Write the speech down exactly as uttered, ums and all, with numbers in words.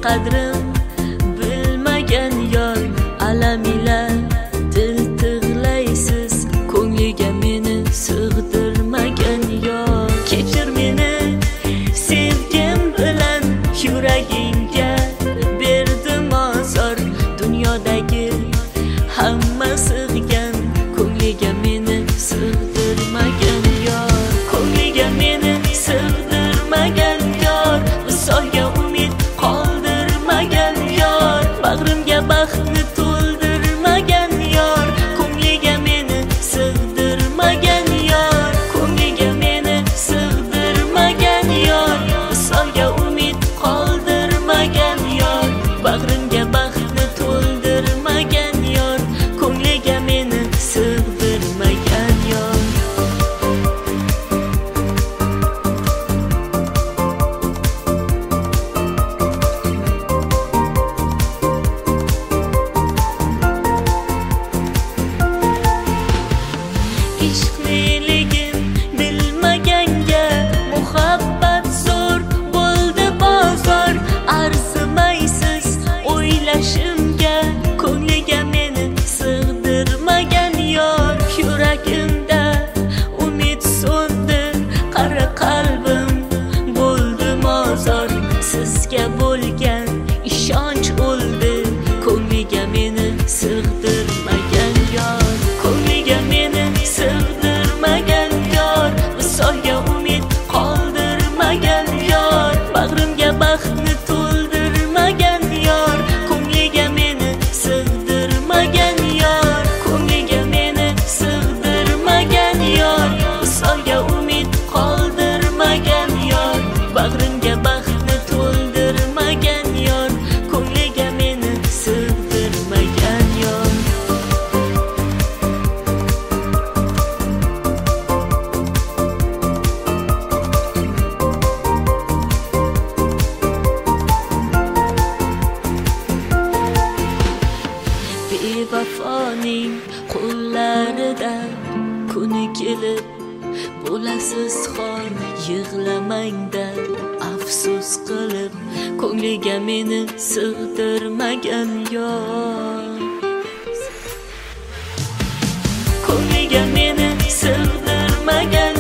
qadrim bilmagan yor alam ila dil tig'laysiz ko'ngliga meni sig'dirmagan yor kechir meni sevgim bilan yuragingga berdim ozor dunyodagi hamma sig'gan ko'ngliga meni sig'dirmagan yor ko'ngliga meni sig'dirmagan yor visolga umid qoldirmagan yor bag'rimga baxtni to'ldirmagan yor ko'ngliga meni sig'dirmagan yor ko'ngliga meni sig'dirmagan yor visolga umid qoldirmagan yor bag'rimga baxtni to'ldirmagan yor ko'ngliga meni sig'dirmagan yor ishqliligin bilmaganga muhabbat zo'r bo'ldi bozor arzimaysiz o'ylashimga ko'ngliga meni sig'dirmagan yor yuragimda umid so'ndi qara qalbim bo'ldi mozor sizga bo'lgan ishonch o'ldi ko'ngliga meni sig'dirmagan yor ko'ngliga meni sig'dirmagan yor visolga umid qoldirmagan yor bag'rimga baxtni to'ldirmagan yor ko'ngliga meni sig'dirmagan yor ko'ngliga meni sig'dirmagan yor visolga umid qoldirmagan yor bag'rimga baxtni to'ldirmagan yor ko'ngliga meni sig'dirmagan yor bevafoning qo'llarida kuni kelib bo'lasiz xor yig'lamangda afsus qilib ko'ngliga meni sig'dirmagan yor ko'ngliga meni sig'dirmagan